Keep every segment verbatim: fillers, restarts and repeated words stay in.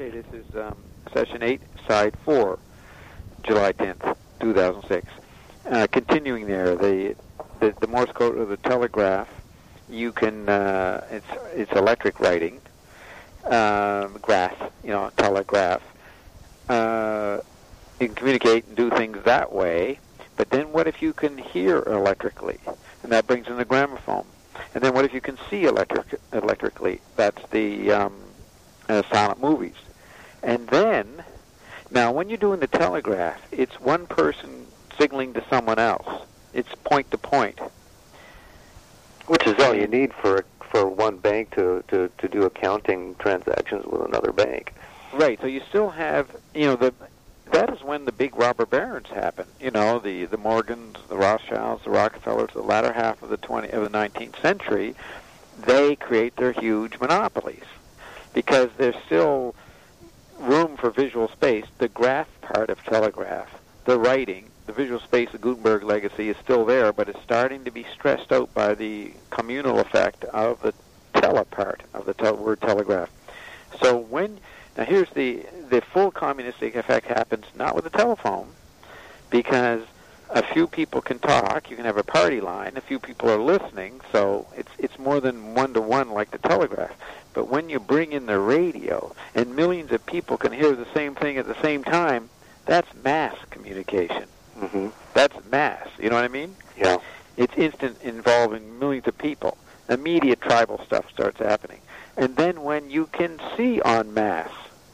Okay, this is um, session eight, side four, July tenth, two thousand six. Uh, continuing there, the, the the Morse code of the telegraph, you can uh, it's it's electric writing, um, graph, you know, telegraph. Uh, you can communicate and do things that way. But then, what if you can hear electrically, and that brings in the gramophone? And then, what if you can see electric electrically? That's the um, uh, silent movies. And then, now when you're doing the telegraph, it's one person signaling to someone else. It's point to point. Which is all you need for for one bank to, to, to do accounting transactions with another bank. Right. So you still have, you know, the that is when the big robber barons happen. You know, the the Morgans, the Rothschilds, the Rockefellers, the latter half of the twenty of the nineteenth century, they create their huge monopolies because there's still room for visual space. The graph part of telegraph, the writing, the visual space, the Gutenberg legacy is still there, but it's starting to be stressed out by the communal effect of the tele part of the tel- word telegraph. So when now here's the the full communistic effect happens not with the telephone, because a few people can talk. You can have a party line. A few people are listening, so it's it's more than one to one like the telegraph. But when you bring in the radio and millions of people can hear the same thing at the same time, that's mass communication. Mm-hmm. That's mass. You know what I mean? Yeah. It's instant involving millions of people. Immediate tribal stuff starts happening. And then when you can see en masse,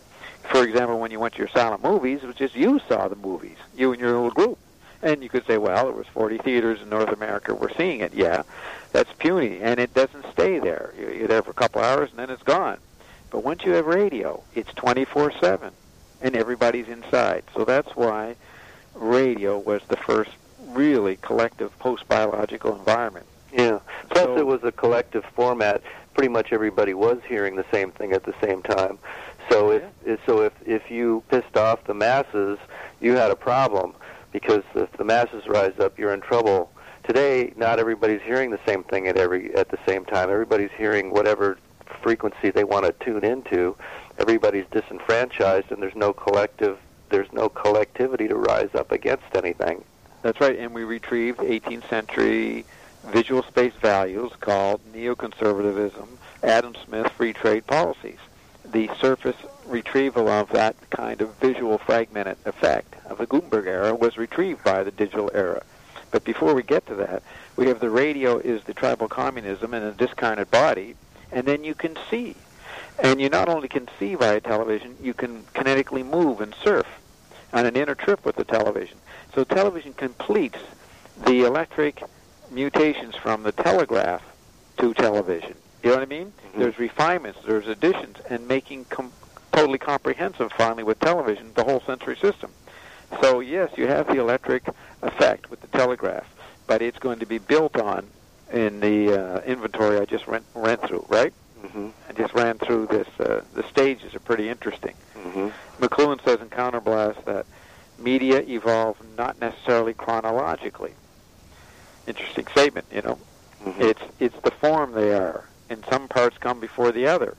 for example, when you went to your silent movies, it was just you saw the movies, you and your little group. And you could say, well, it was forty theaters in North America were seeing it. Yeah, that's puny, and it doesn't stay there. You're there for a couple hours, and then it's gone. But once you have radio, it's twenty-four seven, and everybody's inside. So that's why radio was the first really collective post-biological environment. Yeah. Plus, So- it was a collective format. Pretty much everybody was hearing the same thing at the same time. So if if- so, if if you pissed off the masses, you had a problem, because if the masses rise up, you're in trouble. Today, not everybody's hearing the same thing at every at the same time. Everybody's hearing whatever frequency they want to tune into. Everybody's disenfranchised, and there's no collective. There's no collectivity to rise up against anything. That's right, and we retrieved eighteenth century visual space values called neoconservatism, Adam Smith free trade policies. The surface retrieval of that kind of visual fragmented effect of the Gutenberg era was retrieved by the digital era. But before we get to that, we have the radio is the tribal communism in a discarnate body, and then you can see. And you not only can see via television, you can kinetically move and surf on an inner trip with the television. So television completes the electric mutations from the telegraph to television. You know what I mean? Mm-hmm. There's refinements, there's additions, and making com- totally comprehensive, finally, with television, the whole sensory system. So, yes, you have the electric effect with the telegraph, but it's going to be built on in the uh, inventory I just ran, ran through, right? Mm-hmm. I just ran through this. Uh, the stages are pretty interesting. Mm-hmm. McLuhan says in Counterblast that media evolve not necessarily chronologically. Interesting statement, you know. Mm-hmm. It's it's the form they are, and some parts come before the other.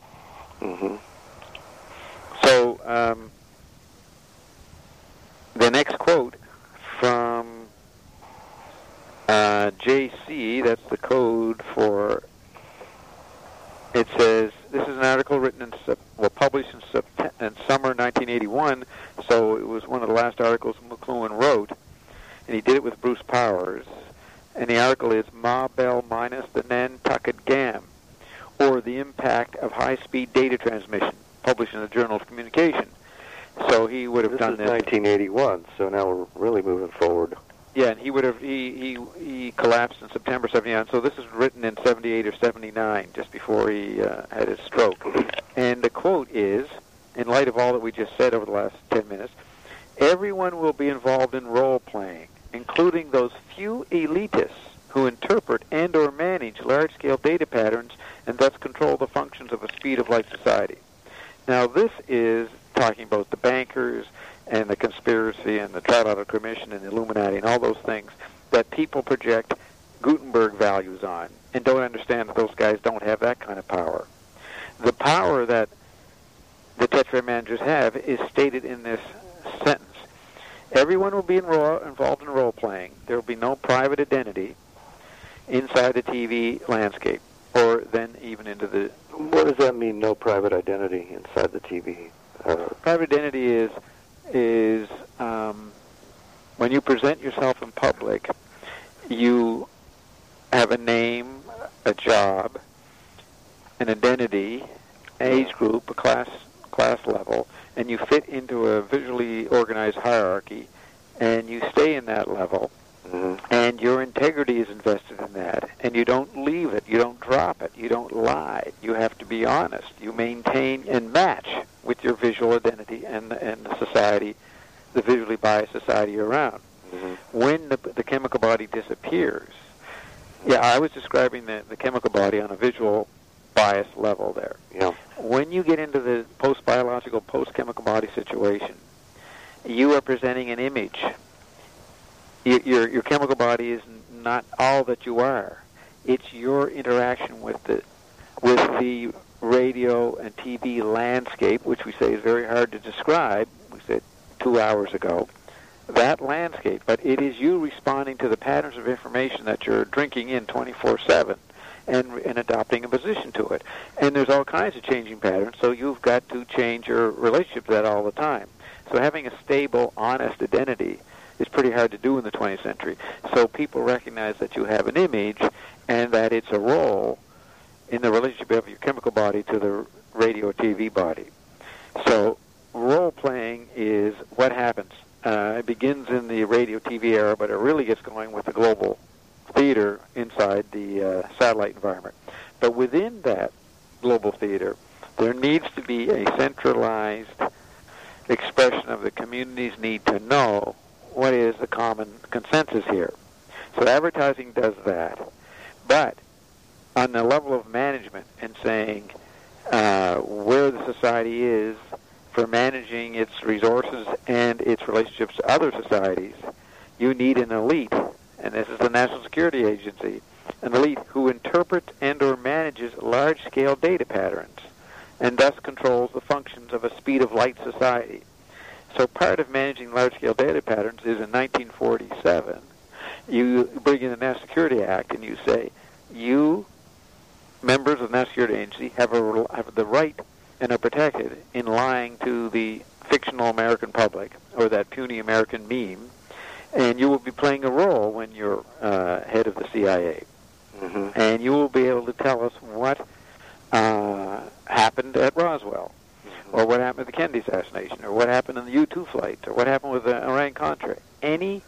Mm-hmm. So um, the next quote from uh, J C, that's the code for, it says, this is an article written in, well, published in, September, in summer nineteen eighty-one, so it was one of the last articles McLuhan wrote, and he did it with Bruce Powers. And the article is Ma Bell minus the Nantucket Gam, or the impact of high-speed data transmission, published in the Journal of Communication. So he would have This done is this. nineteen eighty-one, so now we're really moving forward. Yeah, and he would have he he he collapsed in September seventy-nine. So this is written in seventy-eight or seventy-nine, just before he uh, had his stroke. And the quote is, in light of all that we just said over the last ten minutes, everyone will be involved in role-playing, including those few elitists who interpret and or manage large-scale data patterns and thus control the functions of a speed-of-light society. Now, this is talking about the bankers and the conspiracy and the Trilateral Commission and the Illuminati and all those things that people project Gutenberg values on and don't understand that those guys don't have that kind of power. The power that the Tetra fair managers have is stated in this sentence. Everyone will be enro- involved in role-playing. There will be no private identity inside the T V landscape, or then even into the... What does that mean, no private identity inside the T V? Uh, private identity is, is um, when you present yourself in public, you have a name, a job, an identity, age group, a class class level, and you fit into a visually organized hierarchy, and you stay in that level, mm-hmm. and your integrity is invested in that, and you don't leave it, you don't drop it, you don't lie, you have to be honest, you maintain and match with your visual identity and, and the society, the visually biased society around. Mm-hmm. When the, the chemical body disappears, yeah, I was describing the, the chemical body on a visual bias level there. Yeah. When you get into the post-biological, post-chemical body situation, you are presenting an image. Your, your, your chemical body is not all that you are. It's your interaction with the with the radio and T V landscape, which we say is very hard to describe. We said two hours ago. That landscape, but it is you responding to the patterns of information that you're drinking in twenty-four seven and, and adopting a position to it. And there's all kinds of changing patterns, so you've got to change your relationship to that all the time. So having a stable, honest identity is pretty hard to do in the twentieth century. So people recognize that you have an image and that it's a role in the relationship of your chemical body to the radio or T V body. So role-playing is what happens. Uh, it begins in the radio T V era, but it really gets going with the global theater inside the uh, satellite environment. But within that global theater, there needs to be a centralized expression of the community's need to know what is the common consensus here. So advertising does that. But on the level of management and saying uh, where the society is for managing its resources and its relationships to other societies, you need an elite, and this is the National Security Agency, an elite who interprets and or manages large-scale data patterns and thus controls the functions of a speed-of-light society. So part of managing large-scale data patterns is in nineteen forty-seven, you bring in the National Security Act and you say, you, members of the National Security Agency, have, a, have the right and are protected in lying to the fictional American public, or that puny American meme, and you will be playing a role when you're uh, head of the C I A. Mm-hmm. And you will be able to tell us what uh, happened at Roswell, mm-hmm. or what happened at the Kennedy assassination, or what happened in the U two flight, or what happened with the Iran-Contra. Any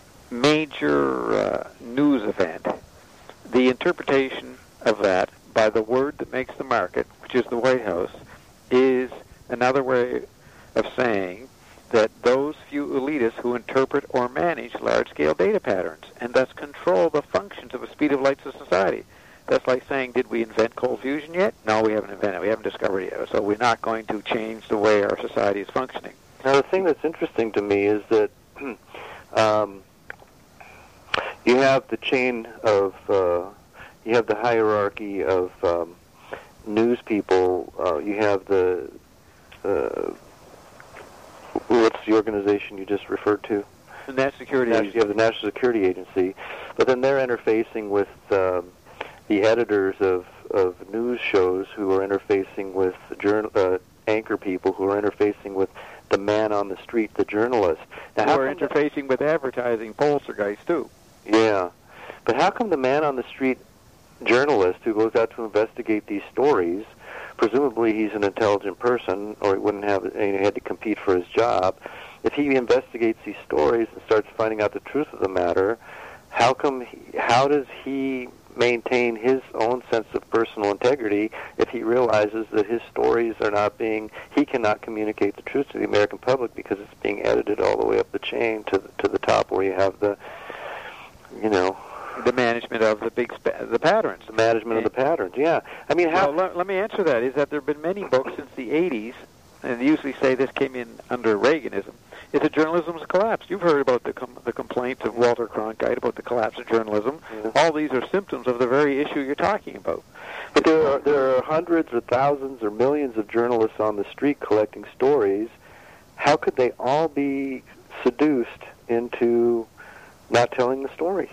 major uh, news event, the interpretation of that by the word that makes the market, which is the White House, is another way of saying that those few elitists who interpret or manage large-scale data patterns and thus control the functions of a speed-of-light society. That's like saying, did we invent cold fusion yet? No, we haven't invented it. We haven't discovered it yet. So we're not going to change the way our society is functioning. Now, the thing that's interesting to me is that um, you have the chain of, uh, you have the hierarchy of um, news people. Uh, you have the, uh, what's the organization you just referred to? The National Security National, Agency. You have the National Security Agency. But then they're interfacing with um, the editors of, of news shows who are interfacing with journal, uh, anchor people who are interfacing with the man on the street, the journalist. Now, who are interfacing with advertising poltergeists, too. Yeah. But how come the man on the street journalist who goes out to investigate these stories, presumably he's an intelligent person, or he wouldn't have, he had to compete for his job, if he investigates these stories and starts finding out the truth of the matter, how come he, how does he maintain his own sense of personal integrity if he realizes that his stories are not being, he cannot communicate the truth to the American public because it's being edited all the way up the chain to the, to the top where you have the, you know, the management of the big sp- the patterns. The management of the patterns, yeah. I mean, how... Well, let, let me answer that, is that there have been many books since the eighties and they usually say this came in under Reaganism, is that journalism's collapsed. You've heard about the com- the complaints of Walter Cronkite about the collapse of journalism. Yeah. All these are symptoms of the very issue you're talking about. But there are, there are hundreds or thousands or millions of journalists on the street collecting stories. How could they all be seduced into not telling the story?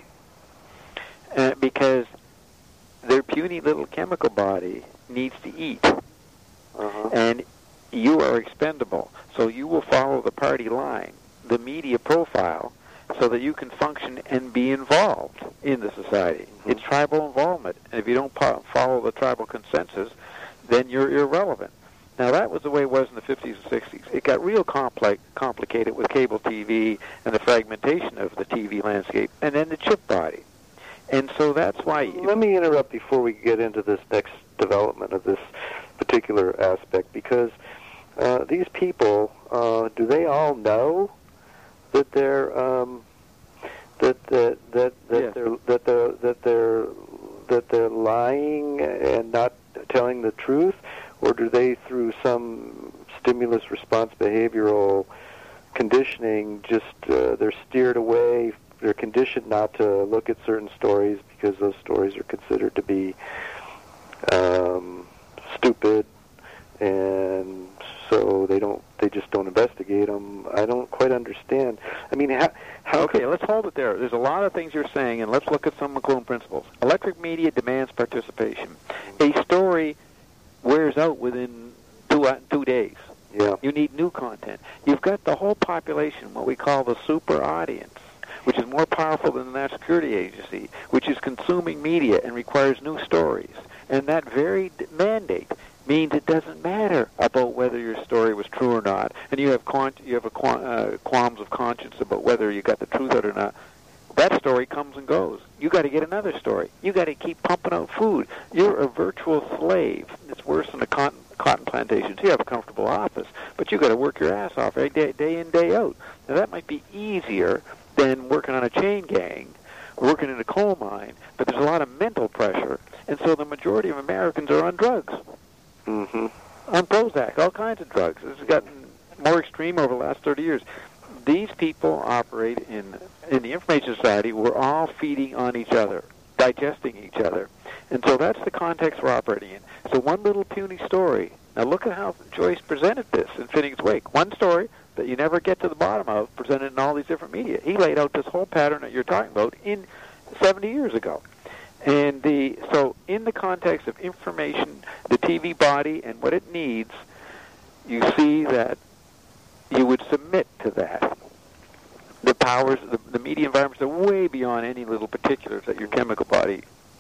Uh, because their puny little chemical body needs to eat. Uh-huh. And you are expendable. So you will follow the party line, the media profile, so that you can function and be involved in the society. Mm-hmm. It's tribal involvement. And if you don't po- follow the tribal consensus, then you're irrelevant. Now, that was the way it was in the fifties and sixties. It got real compli- complicated with cable T V and the fragmentation of the T V landscape, and then the chip body. And so that's why... Let me interrupt before we get into this next development of this particular aspect, because uh, these people, uh, do they all know that they're um, that that that that yes. they're that they're that they're that they're lying and not telling the truth, or do they, through some stimulus response behavioral conditioning, just uh, they're steered away? They're conditioned not to look at certain stories because those stories are considered to be um, stupid, and so they don't. They just don't investigate them. I don't quite understand. I mean, how? how okay, could, let's hold it there. There's a lot of things you're saying, and let's look at some McLuhan principles. Electric media demands participation. A story wears out within two uh, two days. Yeah. You need new content. You've got the whole population, what we call the super audience, which is more powerful than the National Security Agency, which is consuming media and requires new stories. And that very d- mandate means it doesn't matter about whether your story was true or not, and you have con- you have a qu- uh, qualms of conscience about whether you got the truth out or not. That story comes and goes. You got to get another story. You got to keep pumping out food. You're a virtual slave. It's worse than the cotton, cotton plantations. You have a comfortable office, but you got to work your ass off every day, day in, day out. Now that might be easier than working on a chain gang, or working in a coal mine, but there's a lot of mental pressure, and so the majority of Americans are on drugs. Mm-hmm. On Prozac, all kinds of drugs. It's gotten more extreme over the last thirty years. These people operate in in the information society. We're all feeding on each other, digesting each other. And so that's the context we're operating in. So one little puny story. Now look at how Joyce presented this in Finnegan's Wake. One story that you never get to the bottom of, presented in all these different media. He laid out this whole pattern that you're talking about in seventy years ago. And the so in the context of information, the T V body and what it needs, you see that you would submit to that. The powers, the, the media environments are way beyond any little particulars that your chemical body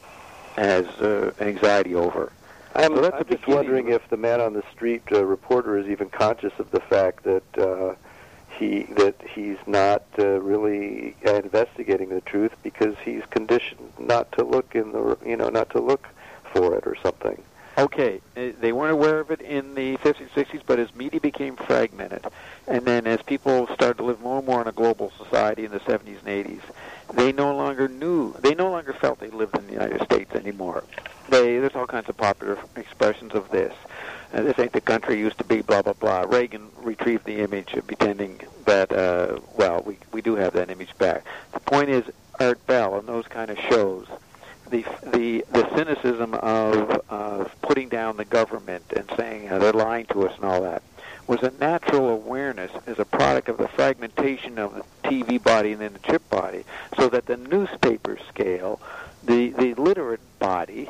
has uh, anxiety over. I'm, so I'm just wondering if the man on the street uh, reporter is even conscious of the fact that uh, he that he's not uh, really investigating the truth because he's conditioned not to look in the you know not to look for it or something. Okay, they weren't aware of it in the fifties, sixties, but as media became fragmented, and then as people started to live more and more in a global society in the seventies and eighties, they no longer knew, they no longer felt they lived in the United States anymore. They, there's all kinds of popular expressions of this. Uh, this ain't the country used to be, blah, blah, blah. Reagan retrieved the image of pretending that, uh, well, we, we do have that image back. The point is, Art Bell and those kind of shows, the the the cynicism of of putting down the government and saying uh, they're lying to us and all that was a natural awareness as a product of the fragmentation of the T V body and then the chip body, so that the newspaper scale, the the literate body,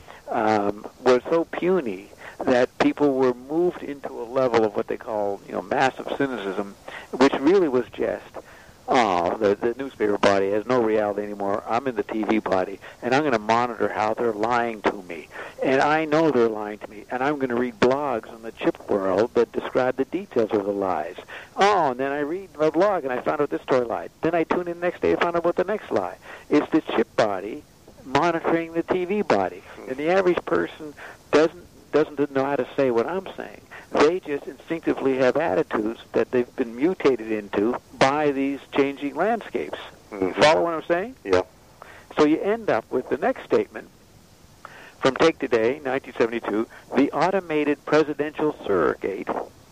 um, was so puny that people were moved into a level of what they call, you know, massive cynicism, which really was just, oh, the, the newspaper body has no reality anymore. I'm in the T V body, and I'm going to monitor how they're lying to me. And I know they're lying to me, and I'm going to read blogs on the chip world that describe the details of the lies. Oh, and then I read a blog, and I found out this story lied. Then I tune in the next day and find out about the next lie. It's the chip body monitoring the T V body. And the average person doesn't doesn't know how to say what I'm saying. They just instinctively have attitudes that they've been mutated into by these changing landscapes. Mm-hmm. Follow what I'm saying? Yeah. So you end up with the next statement from Take Today, nineteen seventy-two, the automated presidential surrogate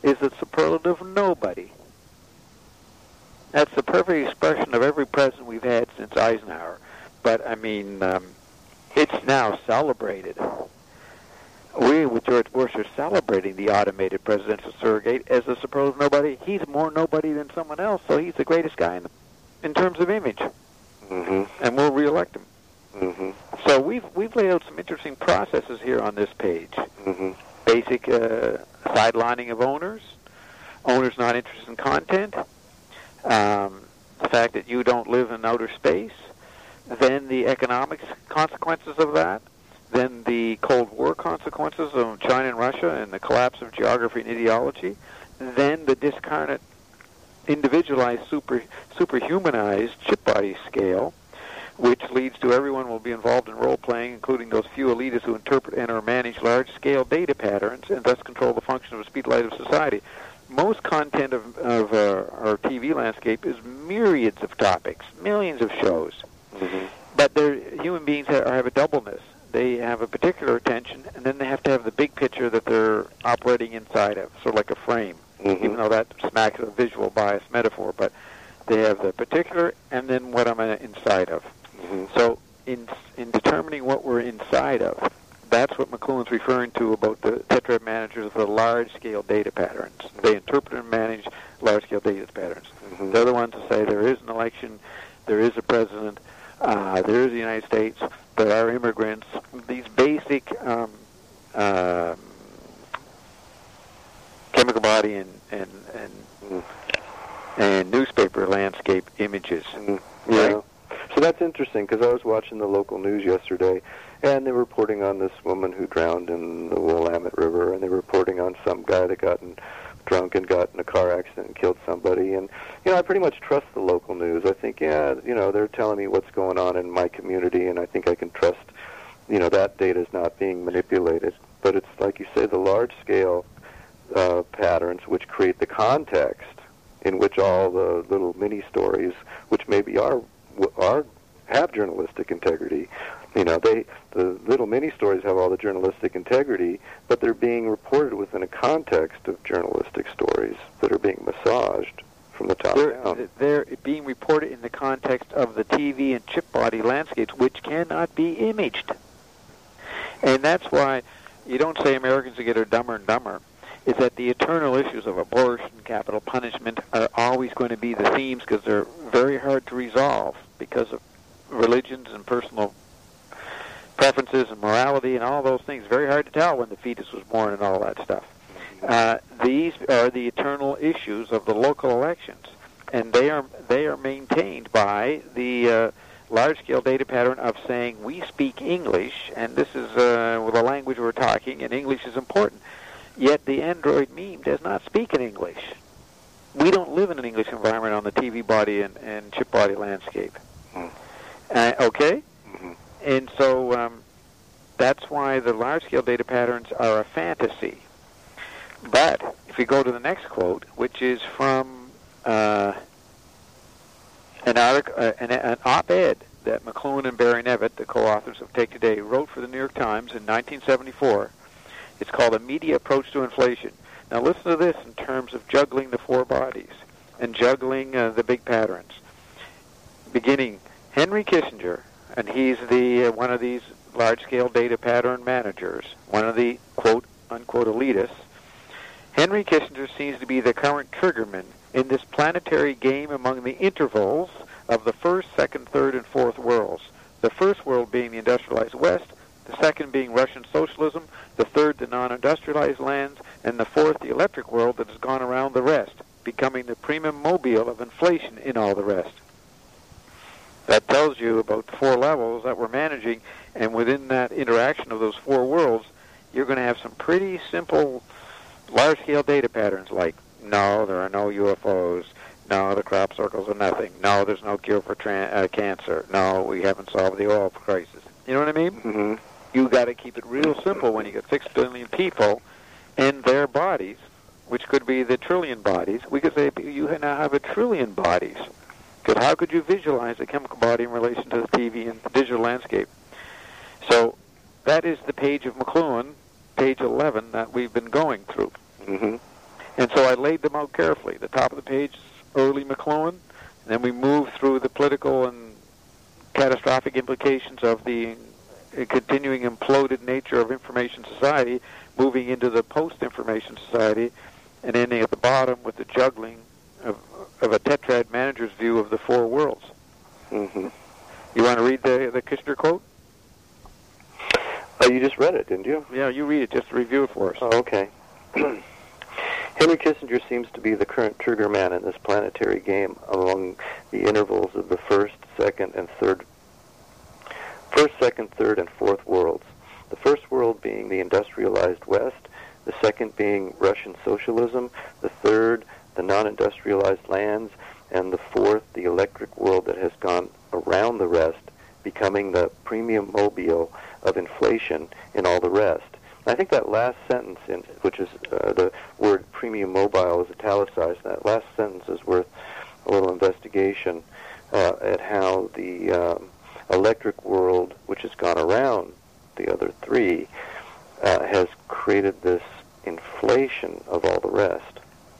is the superlative nobody. That's the perfect expression of every president we've had since Eisenhower. But, I mean, um, it's now celebrated. We, with George Bush, are celebrating the automated presidential surrogate as the superlative nobody. He's more nobody than someone else, so he's the greatest guy in, the, in terms of image. Mm-hmm. And we'll reelect him. Mm-hmm. So we've we've laid out some interesting processes here on this page. Mm-hmm. Basic uh, sidelining of owners, owners not interested in content, um, the fact that you don't live in outer space, then the economic consequences of that, then the Cold War consequences of China and Russia and the collapse of geography and ideology, then the discarnate, individualized, super superhumanized chip body scale, which leads to everyone will be involved in role-playing, including those few elitists who interpret and or manage large-scale data patterns and thus control the function of the speed light of society. Most content of, of uh, our T V landscape is myriads of topics, millions of shows. Mm-hmm. But they're, human beings have, have a doubleness. They have a particular attention, and then they have to have the big picture that they're operating inside of, sort of like a frame, mm-hmm. even though that smacks of a visual bias metaphor. But they have the particular and then what I'm inside of. Mm-hmm. So in in determining what we're inside of, that's what McLuhan's referring to about the tetrad managers of the large-scale data patterns. They interpret and manage large-scale data patterns. Mm-hmm. They're the ones to say there is an election, there is a president, uh, there is the United States, there are immigrants. These basic um, uh, chemical body and and and, mm-hmm. and newspaper landscape images. Mm-hmm. Yeah. Right? So that's interesting, because I was watching the local news yesterday, and they were reporting on this woman who drowned in the Willamette River, and they were reporting on some guy that got in, drunk and got in a car accident and killed somebody. And, you know, I pretty much trust the local news. I think, yeah, you know, they're telling me what's going on in my community, and I think I can trust, you know, that data is not being manipulated. But it's, like you say, the large-scale uh, patterns which create the context in which all the little mini-stories, which maybe are are have journalistic integrity. You know, they the little mini stories have all the journalistic integrity, but they're being reported within a context of journalistic stories that are being massaged from the top they're, down. They're being reported in the context of the T V and chip body landscapes, which cannot be imaged. And that's why you don't say Americans get are dumber and dumber. Is that the eternal issues of abortion, capital punishment are always going to be the themes because they're very hard to resolve because of religions and personal preferences and morality and all those things. Very hard to tell when the fetus was born and all that stuff. Uh, these are the eternal issues of the local elections, and they are they are maintained by the uh, large-scale data pattern of saying we speak English, and this is uh, the language we're talking, and English is important. Yet the Android meme does not speak in English. We don't live in an English environment on the T V body and, and chip body landscape. Mm. Uh, okay? Mm-hmm. And so um, that's why the large-scale data patterns are a fantasy. But if you go to the next quote, which is from uh, an, article, uh, an, an op-ed that McLuhan and Barry Nevitt, the co-authors of Take Today, wrote for the New York Times in nineteen seventy-four. It's called A Media Approach to Inflation. Now listen to this in terms of juggling the four bodies and juggling uh, the big patterns. Beginning, Henry Kissinger, and he's the uh, one of these large-scale data pattern managers, one of the quote-unquote elitists. Henry Kissinger seems to be the current triggerman in this planetary game among the intervals of the first, second, third, and fourth worlds. The first world being the industrialized West, the second being Russian socialism, the third the non-industrialized lands, and the fourth the electric world that has gone around the rest, becoming the primum mobile of inflation in all the rest. That tells you about the four levels that we're managing, and within that interaction of those four worlds, you're going to have some pretty simple large-scale data patterns like, no, there are no U F Os, no, the crop circles are nothing, no, there's no cure for tra- uh, cancer, no, we haven't solved the oil crisis. You know what I mean? Mm-hmm. You got to keep it real simple when you get six billion people and their bodies, which could be the trillion bodies. We could say you now have a trillion bodies. Because how could you visualize a chemical body in relation to the T V and the digital landscape? So that is the page of McLuhan, page eleven, that we've been going through. Mm-hmm. And so I laid them out carefully. The top of the page is early McLuhan, and then we moved through the political and catastrophic implications of the continuing imploded nature of information society, moving into the post-information society, and ending at the bottom with the juggling of, of a tetrad manager's view of the four worlds. Mm-hmm. You want to read the, the Kissinger quote? Oh, you just read it, didn't you? Yeah, you read it. Just to review it for us. Oh, okay. Henry Kissinger seems to be the current trigger man in this planetary game along the intervals of the first, second, and third First, second, third, and fourth worlds. The first world being the industrialized West, the second being Russian socialism, the third, the non-industrialized lands, and the fourth, the electric world that has gone around the rest, becoming the premium mobile of inflation in all the rest. I think that last sentence, in, which is uh, the word premium mobile is italicized, that last sentence is worth a little investigation uh, at how the um, electric world, which has gone around the other three, uh, has created this inflation of all the rest.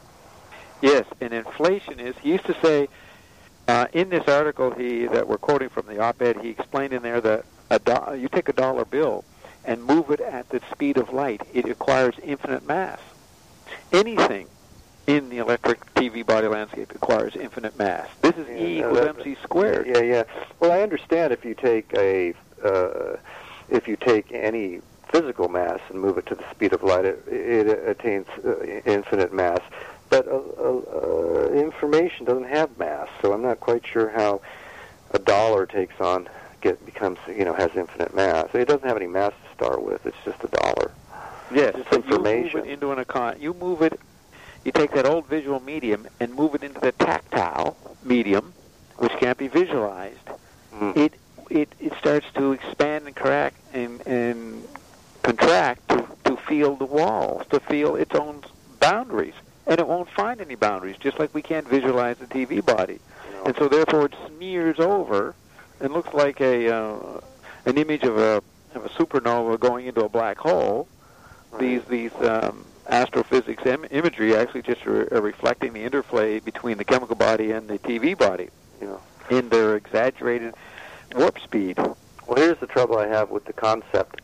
Yes, and inflation is, he used to say, uh, in this article he that we're quoting from the op-ed, he explained in there that a do- you take a dollar bill and move it at the speed of light, it acquires infinite mass. Anything in the electric T V body landscape acquires infinite mass. This is Yeah, E no, equals that- mc squared. Yeah, yeah. Well, I understand if you take a uh, if you take any physical mass and move it to the speed of light, it, it attains uh, infinite mass. But uh, uh, information doesn't have mass, so I'm not quite sure how a dollar takes on get becomes you know has infinite mass. It doesn't have any mass to start with. It's just a dollar. Yes, it's so information. you move it into an econ. You move it. You take that old visual medium and move it into the tactile medium, which can't be visualized. Mm. It it it starts to expand and crack and and contract to to feel the walls, to feel its own boundaries, and it won't find any boundaries. Just like we can't visualize the T V body, No. and so therefore it smears over and looks like a uh, an image of a of a supernova going into a black hole. Right. These these um, astrophysics im- imagery actually just are, are reflecting the interplay between the chemical body and the T V body Yeah. in their exaggerated warp speed. Well, here's the trouble I have with the concept.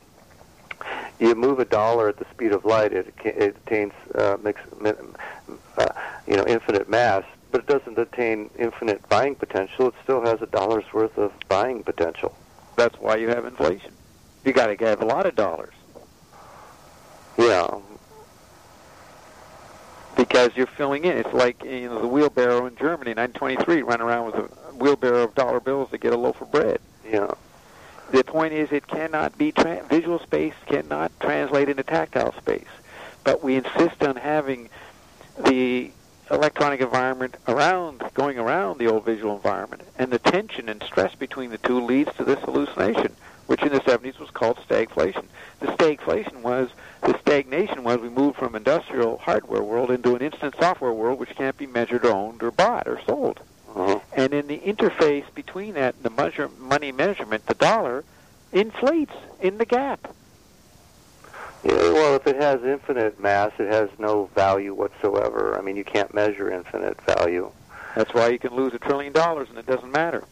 You move a dollar at the speed of light, it, it attains uh, mix, uh, you know, infinite mass, but it doesn't attain infinite buying potential. It still has a dollar's worth of buying potential. That's why you have inflation. You got to have a lot of dollars Yeah. because you're filling in. It's like you know the wheelbarrow in Germany in nineteen twenty-three, run around with a wheelbarrow of dollar bills to get a loaf of bread. Yeah. The point is it cannot be, tra- visual space cannot translate into tactile space. But we insist on having the electronic environment around, going around the old visual environment. And the tension and stress between the two leads to this hallucination, which in the seventies was called stagflation. The stagflation was, the stagnation was we moved from industrial hardware world into an instant software world which can't be measured, owned, or bought, or sold. Uh-huh. And in the interface between that and the measure, money measurement, the dollar inflates in the gap. Yeah, well, if it has infinite mass, it has no value whatsoever. I mean, you can't measure infinite value. That's why you can lose a trillion dollars and it doesn't matter.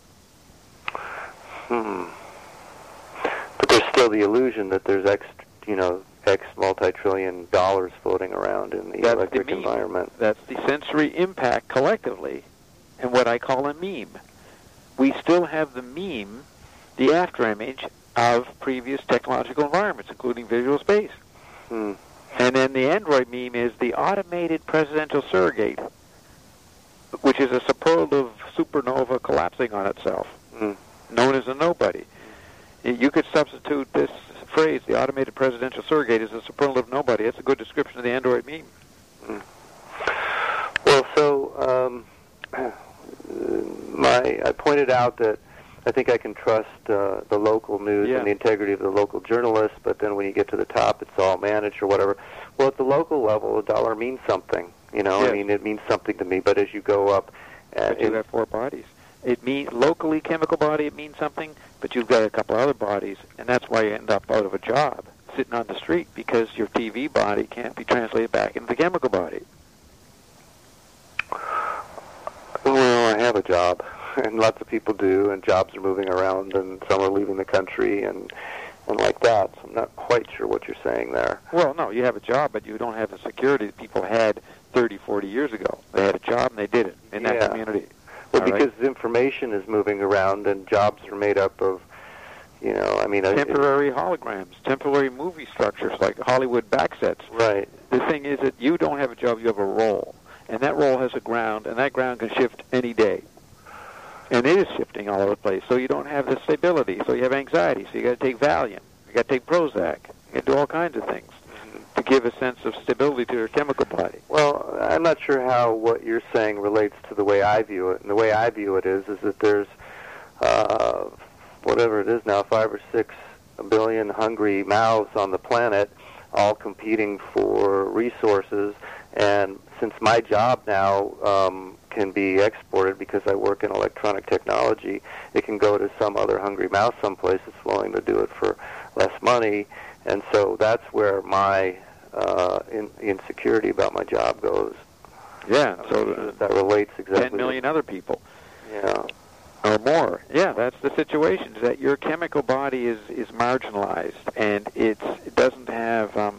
Hmm. But there's still the illusion that there's X, you know, X multi-trillion dollars floating around in the That's electric the meme. environment. That's the sensory impact collectively, and what I call a meme. We still have the meme, the afterimage of previous technological environments, including visual space. Hmm. And then the Android meme is the automated presidential surrogate, which is a superlative supernova collapsing on itself, Hmm. known as a nobody. You could substitute this phrase, the automated presidential surrogate, as a superlative nobody. That's a good description of the Android meme. Hmm. Well, so um, my I pointed out that I think I can trust uh, the local news Yeah. and the integrity of the local journalists, but then when you get to the top, it's all managed or whatever. Well, at the local level, a dollar means something. You know, Yes. I mean, it means something to me. But as you go up, uh, But you in- have four bodies. It means locally chemical body. It means something, but you've got a couple other bodies, and that's why you end up out of a job, sitting on the street, because your T V body can't be translated back into the chemical body. job, and lots of people do, and jobs are moving around, and some are leaving the country, and and like that. So I'm not quite sure what you're saying there. Well, no, you have a job, but you don't have the security that people had thirty, forty years ago. They had a job, and they did it in that Yeah. community. Well, All because right? information is moving around, and jobs are made up of, you know, I mean... Temporary holograms, temporary movie structures like Hollywood backsets. Right. The thing is that you don't have a job, you have a role. And that role has a ground, and that ground can shift any day. And it is shifting all over the place. So you don't have the stability. So you have anxiety. So you got to take Valium. You got to take Prozac. You got to do all kinds of things to give a sense of stability to your chemical body. Well, I'm not sure how what you're saying relates to the way I view it. And the way I view it is, is that there's, uh, whatever it is now, five or six billion hungry mouths on the planet, all competing for resources. And since my job now um, can be exported because I work in electronic technology, it can go to some other hungry mouth someplace that's willing to do it for less money. And so that's where my uh, in, insecurity about my job goes. Yeah, so uh, that relates exactly. ten million other people. Yeah. Or more. Yeah, that's the situation, is that your chemical body is, is marginalized, and it's, it doesn't have um,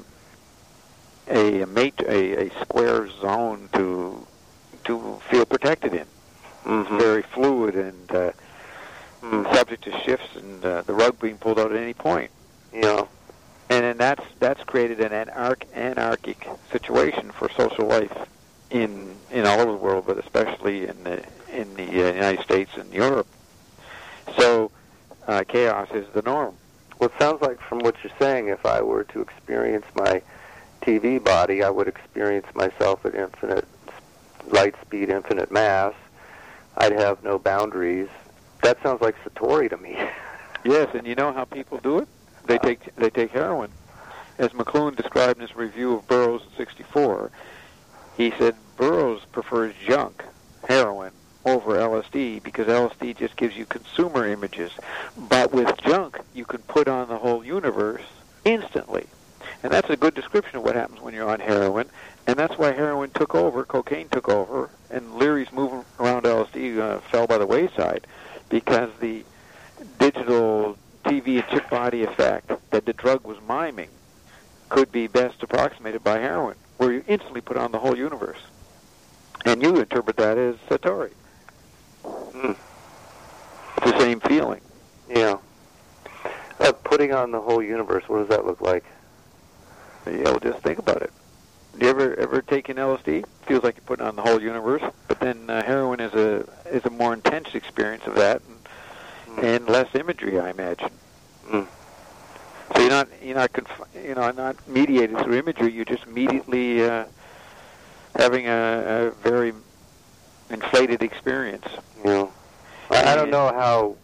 a, a, mate, a, a square zone to to feel protected in. Mm-hmm. It's very fluid and uh, mm. subject to shifts and uh, the rug being pulled out at any point. Yeah. And then that's that's created an anarch, anarchic situation for social life in in all over the world, but especially in the in the uh, United States and Europe. So uh, chaos is the norm. Well, it sounds like from what you're saying, if I were to experience my T V body, I would experience myself at infinite light speed, infinite mass. I'd have no boundaries. That sounds like Satori to me. Yes, and you know how people do it? They take they take heroin. As McLuhan described in his review of Burroughs in sixty-four, he said Burroughs prefers junk, heroin, over L S D because L S D just gives you consumer images. But with junk, you can put on the whole universe instantly. And that's a good description of what happens when you're on heroin. And that's why heroin took over, cocaine took over, and Leary's move around L S D uh, fell by the wayside because the digital T V and chip body effect that the drug was miming could be best approximated by heroin, where you instantly put on the whole universe. And you interpret that as Satori. Mm. It's the same feeling. Yeah. Uh, putting on the whole universe, what does that look like? Yeah, well, just think about it. Do you ever ever take an L S D? Feels like you're putting on the whole universe, but then uh, heroin is a is a more intense experience of that, and, mm. and less imagery, I imagine. Mm. So you're not you're not conf- you know not mediated through imagery. You're just immediately uh, having a, a very inflated experience. Yeah. I, I don't know how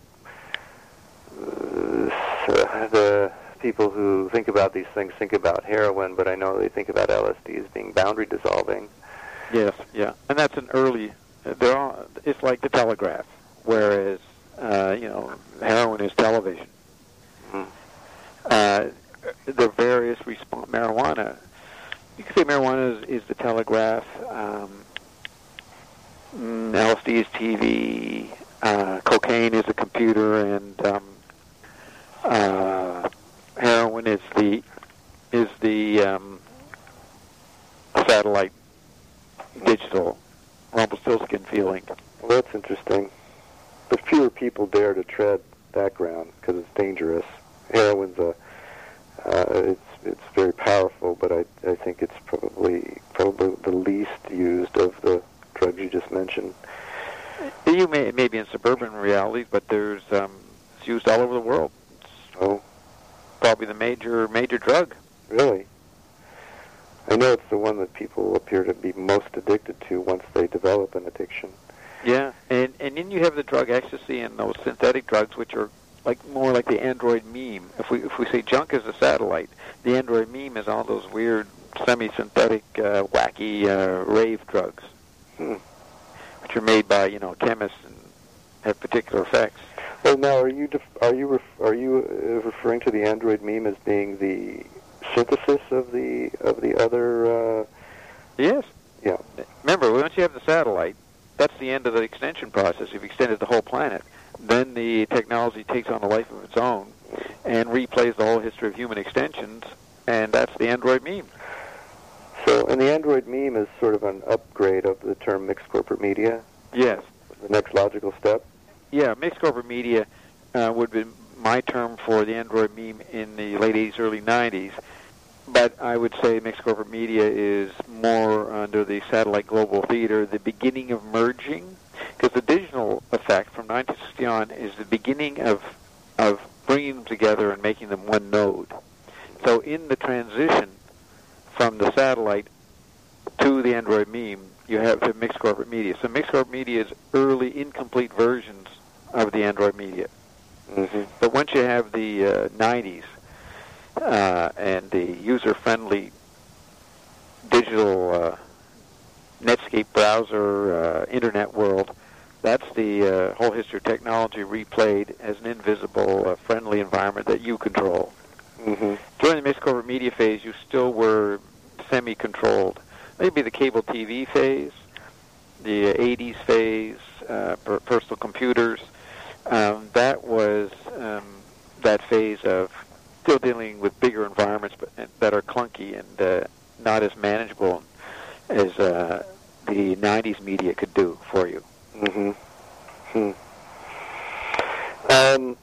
uh, the people who think about these things think about heroin, but I know they think about L S D as being boundary dissolving. Yes, yeah, and that's an early. They're all, it's like the telegraph, whereas uh, you know heroin is television. Mm. Uh, the various resp- marijuana. You could say marijuana is, is the telegraph. Um, L S D is T V. Uh, cocaine is a computer, and um, uh, heroin is the is the um, satellite digital Rumpelstiltskin feeling. Well, that's interesting. But fewer people dare to tread that ground because it's dangerous. Heroin's a uh, it's it's very powerful, but I I think it's probably probably the least used of the drugs you just mentioned. You may maybe in suburban realities, but there's um, it's used all over the world. It's oh, probably the major major drug. Really? I know it's the one that people appear to be most addicted to once they develop an addiction. Yeah, and and then you have the drug ecstasy and those synthetic drugs, which are like more like the Android meme. If we if we say junk is a satellite, the Android meme is all those weird semi-synthetic, uh, wacky uh, rave drugs, Hmm. which are made by you know chemists and have particular effects. Well, now are you def- are you ref- are you uh, referring to the Android meme as being the synthesis of the of the other? Uh... Yes. Yeah. Remember, once you have the satellite, that's the end of the extension process. You've extended the whole planet. Then the technology takes on a life of its own and replays the whole history of human extensions, and that's the Android meme. So, and the Android meme is sort of an upgrade of the term mixed corporate media? Yes. The next logical step? Yeah, mixed corporate media uh, would be my term for the Android meme in the late eighties, early nineties. But I would say mixed corporate media is more under the satellite global theater, the beginning of merging, because the digital effect from nineteen sixty on is the beginning of of bringing them together and making them one node. So in the transition from the satellite to the Android meme, you have the mixed corporate media. So mixed corporate media is early, incomplete versions of the Android media. Mm-hmm. But once you have the uh, nineties uh, and the user-friendly digital uh, Netscape browser, uh, internet world, that's the uh, whole history of technology replayed as an invisible, uh, friendly environment that you control. Mm-hmm. During the mixed corporate media phase, you still were semi-controlled. Maybe the cable T V phase, the eighties phase, uh, per- personal computers. Um, that was um, that phase of still dealing with bigger environments but that are clunky and uh, not as manageable as uh, the nineties media could do for you. Mm-hmm. Hmm. Um,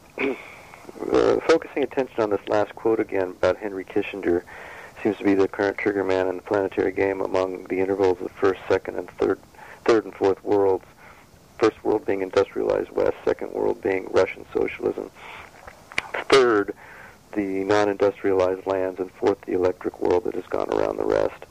uh, focusing attention on this last quote again about Henry Kissinger seems to be the current trigger man in the planetary game among the intervals of first, second, and third, third and fourth worlds. First world being industrialized West, second world being Russian socialism, third, the non-industrialized lands, and fourth, the electric world that has gone around the rest.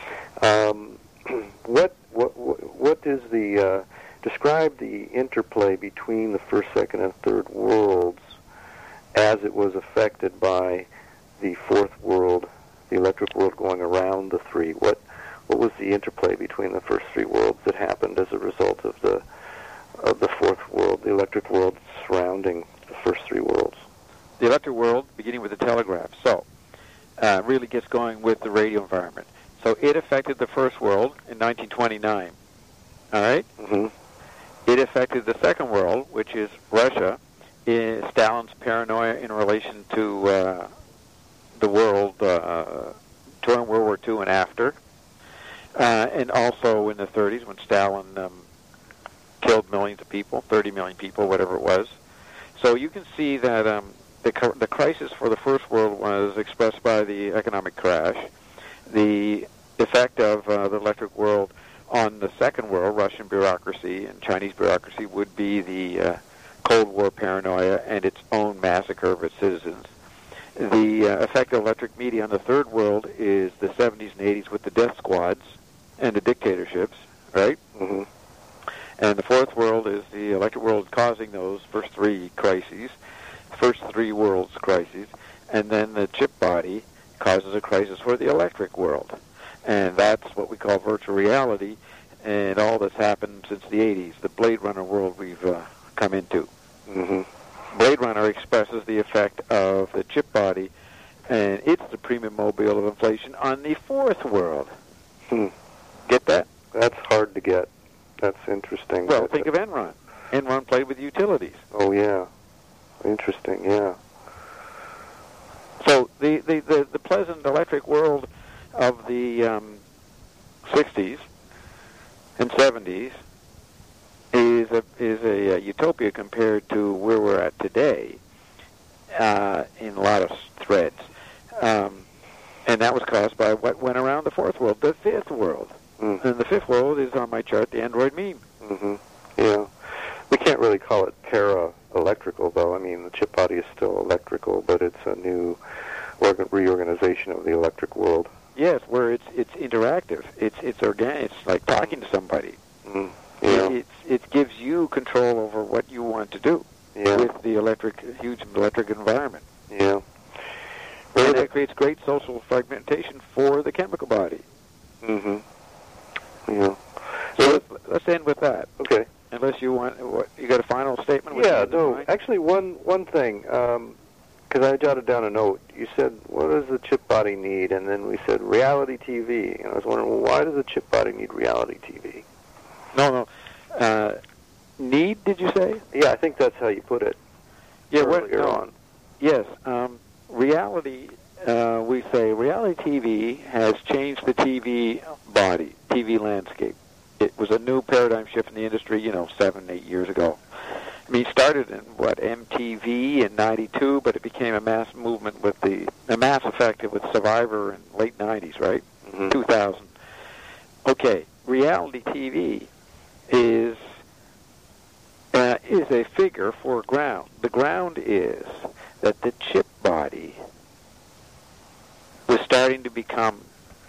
Um, what, what, what is the, uh, describe the interplay between the first, second, and third worlds as it was affected by the fourth world, the electric world going around the three. What, what was the interplay between the first three worlds that happened as a result of the of the fourth world, the electric world surrounding the first three worlds? The electric world, beginning with the telegraph, so uh, really gets going with the radio environment. So it affected the first world in nineteen twenty-nine. All right? Mm-hmm. It affected the second world, which is Russia, in Stalin's paranoia in relation to uh, the world uh, during World War Two and after, uh, and also in the thirties when Stalin um, killed millions of people, thirty million people, whatever it was. So you can see that um, the, the crisis for the first world was expressed by the economic crash. The effect of uh, the electric world on the second world, Russian bureaucracy and Chinese bureaucracy, would be the uh, Cold War paranoia and its own massacre of its citizens. The uh, effect of electric media on the third world is the seventies and eighties with the death squads and the dictatorships, right? Mm-hmm. And the fourth world is the electric world causing those first three crises, first three worlds crises, and then the chip body causes a crisis for the electric world. And that's what we call virtual reality, and all that's happened since the eighties, the Blade Runner world we've uh, come into. Mm-hmm. Blade Runner expresses the effect of the chip body, and it's the premium mobile of inflation on the fourth world. Hmm. Get that? That's hard to get. That's interesting. Well, That's think of Enron. Enron played with utilities. Oh, yeah. Interesting, yeah. So the, the, the, the pleasant electric world of the um, sixties and seventies is a, is a, a utopia compared to where we're at today uh, in a lot of threads. Um, and that was caused by what went around the fourth world, the fifth world. Mm. And the fifth world is on my chart, the Android meme. Mm-hmm. Yeah. We can't really call it para-electrical, though. I mean, the chip body is still electrical, but it's a new organ- reorganization of the electric world. Yes, where it's it's interactive. It's it's organic. It's like talking to somebody. Mm. Yeah. It, it's, it gives you control over what you want to do Yeah. with the electric, huge electric environment. Yeah. And that creates great social fragmentation for the chemical body. Mm-hmm. Yeah. So let's, let's end with that. Okay. Unless you want, what, you got a final statement? With Yeah, you in no, mind? actually one, one thing, because I jotted down a note. You said, what does the chip body need? And then we said, reality T V. And I was wondering, well, why does the chip body need reality T V? No, no. Uh, need, did you say? Yeah, I think that's how you put it. Yeah, what, earlier no, on. Yes. Um, reality, uh, we say, reality T V has changed the T V body, T V landscape. It was a new paradigm shift in the industry, you know, seven, eight years ago. I mean, it started in, what, M T V in ninety-two, but it became a mass movement with the, a mass effect with Survivor in late nineties, right? Mm-hmm. two thousand. Okay, reality T V is uh, is a figure for ground. The ground is that the chip body was starting to become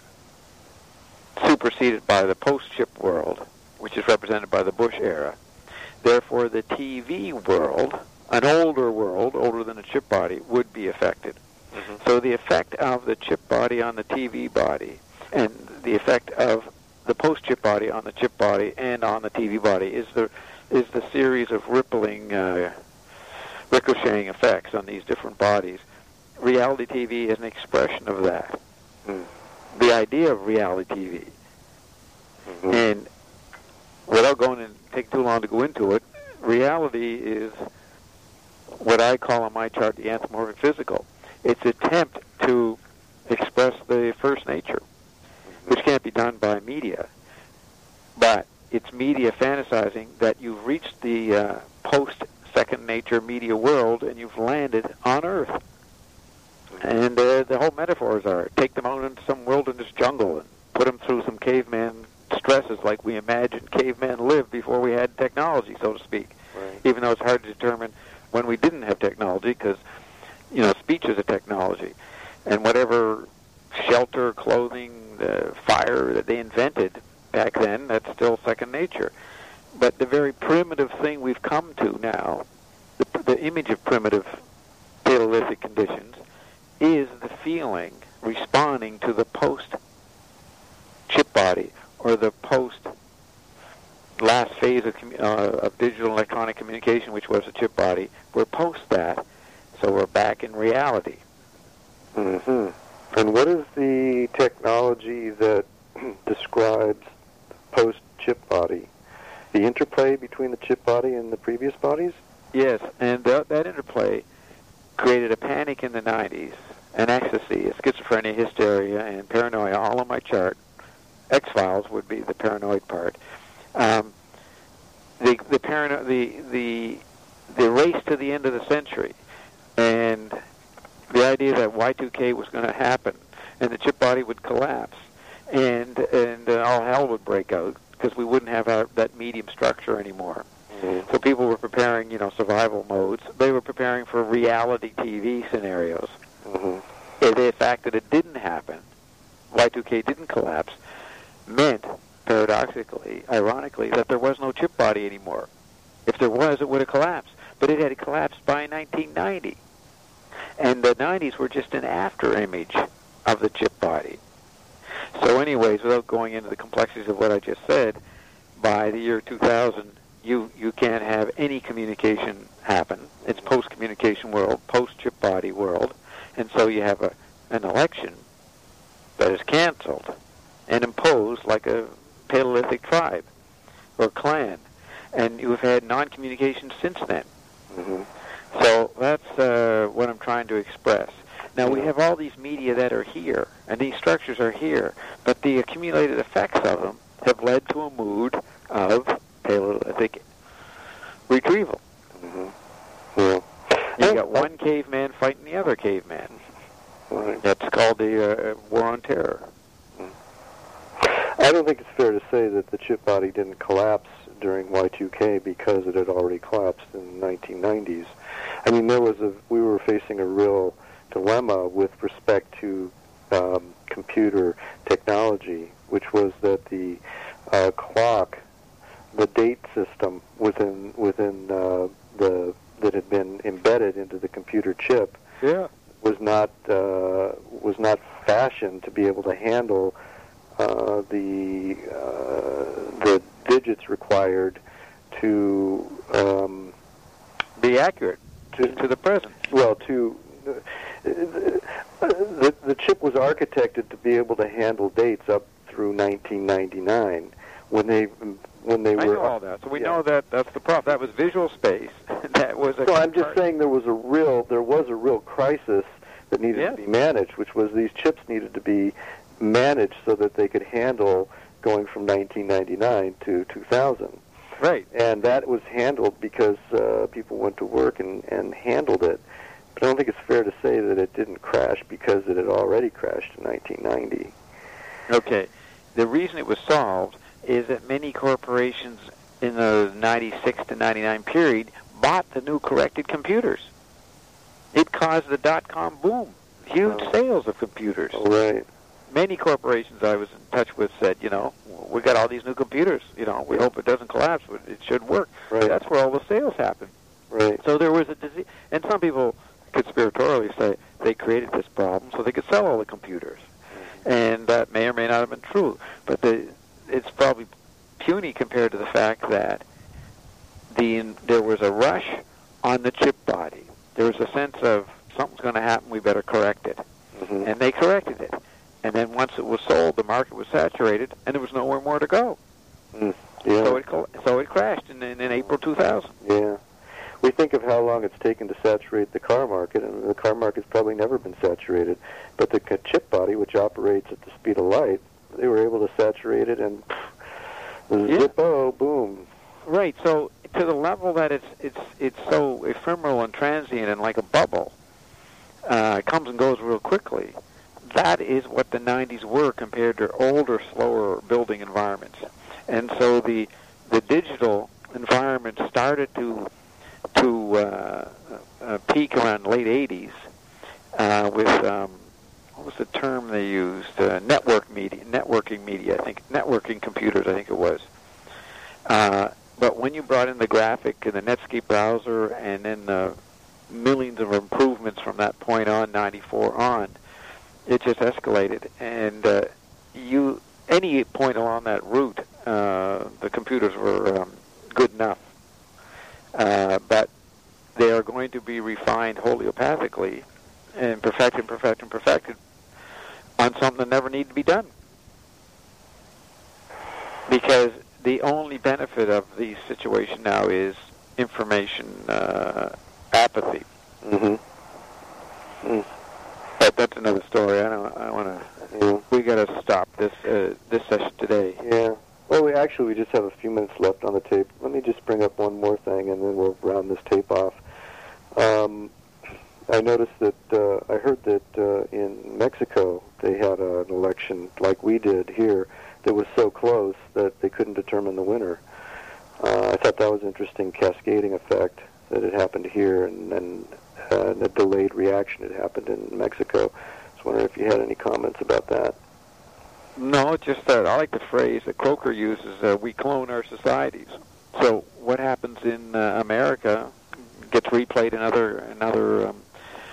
superseded by the post-chip world, which is represented by the Bush era. Therefore, the T V world, an older world, older than the chip body, would be affected. Mm-hmm. So the effect of the chip body on the T V body and the effect of the post-chip body on the chip body and on the T V body is the is the series of rippling, uh, ricocheting effects on these different bodies. Reality T V is an expression of that. Mm. The idea of reality T V. Mm-hmm. And without going and take too long to go into it, reality is what I call on my chart the anthropomorphic physical. It's an attempt to express the first nature, which can't be done by media. But it's media fantasizing that you've reached the uh, post-second nature media world and you've landed on Earth. And uh, the whole metaphors are, take them out into some wilderness jungle and put them through some caveman stresses like we imagined cavemen lived before we had technology, so to speak. Right. Even though it's hard to determine when we didn't have technology, because, you know, speech is a technology. And whatever shelter, clothing, uh, fire that they invented back then, that's still second nature. But the very primitive thing we've come to now, the, the image of primitive Paleolithic conditions, is the feeling responding to the post-chip body or the post-last phase of, uh, of digital electronic communication, which was the chip body. We're post that, so we're back in reality. Mm-hmm. And what is the technology that describes post-chip body? The interplay between the chip body and the previous bodies? Yes, and th- that interplay created a panic in the nineties, an ecstasy, a schizophrenia, hysteria, and paranoia all on my chart. X-Files would be the paranoid part. Um, the the, parano- the the the race to the end of the century, and the idea that Y two K was going to happen, and the chip body would collapse, and and uh, all hell would break out because we wouldn't have our, that medium structure anymore. Mm-hmm. So people were preparing, you know, survival modes. They were preparing for reality T V scenarios. Mm-hmm. And the fact that it didn't happen, Y two K didn't collapse, meant, paradoxically, ironically, that there was no chip body anymore. If there was, it would have collapsed. But it had collapsed by nineteen ninety. And the nineties were just an after-image of the chip body. So anyways, without going into the complexities of what I just said, by the year two thousand, you, you can't have any communication happen. It's post-communication world, post-chip body world. And so you have a, an election that is canceled and imposed like a Paleolithic tribe or clan. And you've had non-communication since then. Mm-hmm. So that's uh, what I'm trying to express. Now, we have all these media that are here, and these structures are here, but the accumulated effects of them have led to a mood of Paleolithic retrieval. Mm-hmm. Yeah. You got one caveman fighting the other caveman. Right. That's called the uh, War on Terror. I don't think it's fair to say that the chip body didn't collapse during Y two K because it had already collapsed in the nineteen nineties. I mean, there was a we were facing a real dilemma with respect to um, computer technology, which was that the uh, clock, the date system within within uh, the that had been embedded into the computer chip, yeah, was not uh, was not fashioned to be able to handle uh, the uh, the digits required to um, be accurate to, to the present. Well, to uh, the the chip was architected to be able to handle dates up through nineteen ninety-nine, when they when they I were. know all that. So we yeah. know that that's the problem. That was visual space. That was a. So I'm just saying there was a real there was a real crisis that needed yes. to be managed, which was these chips needed to be managed so that they could handle going from nineteen ninety-nine to two thousand. Right. And that was handled because uh, people went to work and, and handled it. But I don't think it's fair to say that it didn't crash because it had already crashed in nineteen ninety. Okay. The reason it was solved is that many corporations in the ninety-six to ninety-nine period bought the new corrected computers. It caused the dot-com boom, huge Oh. sales of computers. Oh, right. Many corporations I was in touch with said, you know, we got all these new computers. You know, we hope it doesn't collapse, but it should work. Right. That's where all the sales happen. Right. So there was a disease, and some people conspiratorially say they created this problem so they could sell all the computers, and that may or may not have been true. But the, it's probably puny compared to the fact that the there was a rush on the chip body. There was a sense of something's going to happen, we better correct it, Mm-hmm. and they corrected it. And then once it was sold, the market was saturated, and there was nowhere more to go. Mm. Yeah. So it col- so it crashed in, in, in April two thousand. Yeah. We think of how long it's taken to saturate the car market, and the car market's probably never been saturated. But the c- chip body, which operates at the speed of light, they were able to saturate it, and pff, Yeah. zippo, boom. Right. So to the level that it's it's it's so ephemeral and transient and like a bubble, uh, it comes and goes real quickly. That is what the nineties were compared to older, slower building environments. And so the the digital environment started to to uh, uh, peak around late eighties uh, with um, what was the term they used? Uh, network media, networking media. I think networking computers. I think it was. Uh, but when you brought in the graphic and the Netscape browser, and then the millions of improvements from that point on, ninety-four on. It just escalated, and uh, you any point along that route, uh, the computers were um, good enough. Uh, but they are going to be refined homeopathically and perfected, perfected, perfected on something that never needed to be done. Because the only benefit of the situation now is information uh, apathy. Mm-hmm. Mm. But that's another story. I don't. I want to. Yeah. We got to stop this uh, this session today. Yeah. Well, we actually we just have a few minutes left on the tape. Let me just bring up one more thing, and then we'll round this tape off. Um, I noticed that uh, I heard that uh, in Mexico they had an election like we did here that was so close that they couldn't determine the winner. Uh, I thought that was an interesting cascading effect that had happened here, and then uh, a delayed reaction had happened in Mexico. I was wondering if you had any comments about that. No, just that I like the phrase that Croker uses, uh, we clone our societies. So what happens in uh, America gets replayed in other, in other um,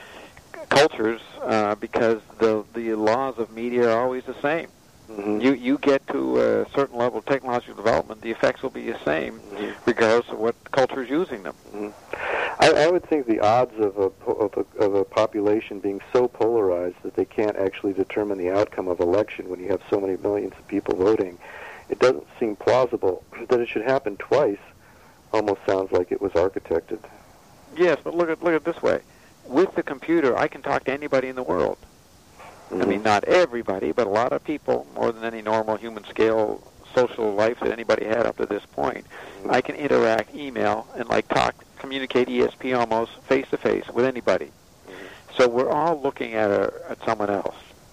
cultures uh, because the, the laws of media are always the same. Mm-hmm. You you get to a certain level of technological development, the effects will be the same, Mm-hmm. regardless of what culture is using them. Mm-hmm. I, I would think the odds of a, of a of a population being so polarized that they can't actually determine the outcome of election when you have so many millions of people voting, it doesn't seem plausible that it should happen twice. Almost sounds like it was architected. Yes, but look at look at it this way: with the computer, I can talk to anybody in the world. Mm-hmm. I mean, not everybody, but a lot of people, more than any normal human scale social life that anybody had up to this point. Mm-hmm. I can interact, email, and like talk, communicate E S P almost face to face with anybody. Mm-hmm. So we're all looking at a, at someone else.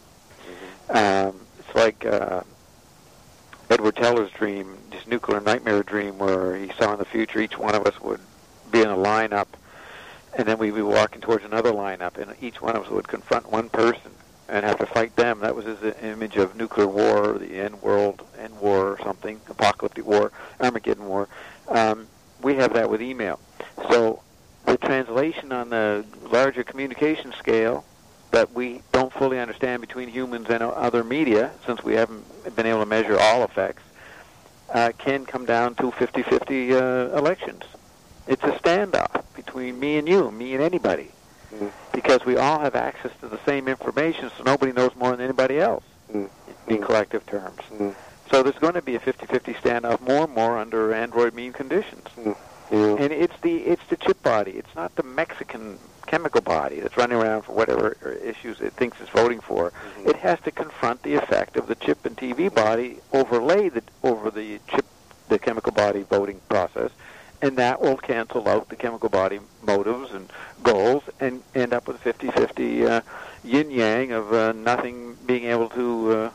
Mm-hmm. Um, it's like uh, Edward Teller's dream, this nuclear nightmare dream, where he saw in the future each one of us would be in a lineup, and then we'd be walking towards another lineup, and each one of us would confront one person and have to fight them. That was his image of nuclear war, the end world, end war or something, apocalyptic war, Armageddon war. Um, we have that with email. So the translation on the larger communication scale that we don't fully understand between humans and other media, since we haven't been able to measure all effects, uh, can come down to fifty-fifty uh, elections. It's a standoff between me and you, me and anybody. Mm-hmm. Because we all have access to the same information, so nobody knows more than anybody else, Mm-hmm. in collective terms. Mm-hmm. So there's going to be a fifty-fifty standoff more and more under android meme conditions. Mm. Yeah. And it's the it's the chip body. It's not the Mexican chemical body that's running around for whatever issues it thinks it's voting for. Mm-hmm. It has to confront the effect of the chip and T V body overlay the, over the chip, the chemical body voting process, and that will cancel out the chemical body motives and goals and end up with a fifty-fifty uh, yin-yang of uh, nothing being able to uh,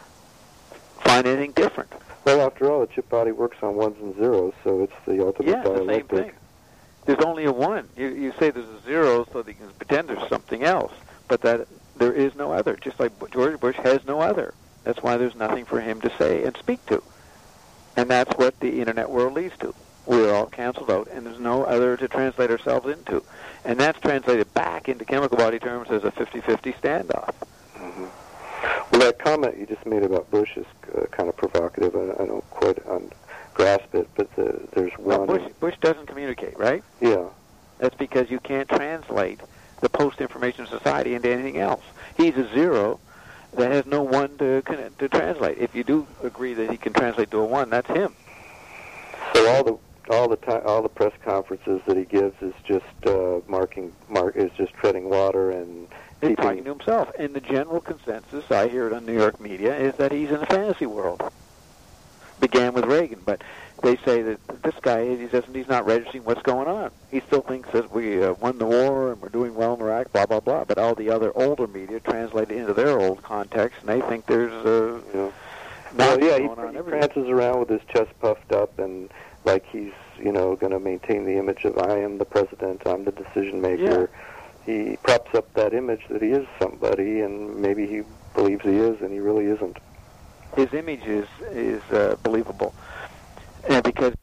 find anything different. Well, after all, the chip body works on ones and zeros, so it's the ultimate yeah, dialectic. Yeah, the same thing. There's only a one. You, you say there's a zero so that you can pretend there's something else, but that there is no other, just like George Bush has no other. That's why there's nothing for him to say and speak to. And that's what the Internet world leads to. We're all canceled out, and there's no other to translate ourselves into. And that's translated back into chemical body terms as a fifty-fifty standoff. Mm-hmm. Well, that comment you just made about Bush is uh, kind of provocative. I, I don't quite un- grasp it, but the, there's one... Well, Bush, Bush doesn't communicate, right? Yeah. That's because you can't translate the post-information society into anything else. He's a zero that has no one to to translate. If you do agree that he can translate to a one, that's him. So all the all the time, all the press conferences that he gives is just uh, marking, mark is just treading water and he's talking to himself. And the general consensus, I hear it on New York media, is that he's in a fantasy world. Began with Reagan, but they say that this guy he doesn't he's not registering what's going on. He still thinks that we uh, won the war and we're doing well in Iraq, blah blah blah. But all the other older media translate it into their old context, and they think there's uh, you know, well, yeah, going he, on he prances around with his chest puffed up and like he's you know going to maintain the image of I am the president, I'm the decision maker. Yeah. He props up that image that he is somebody, and maybe he believes he is, and he really isn't. His image is is uh, believable, and because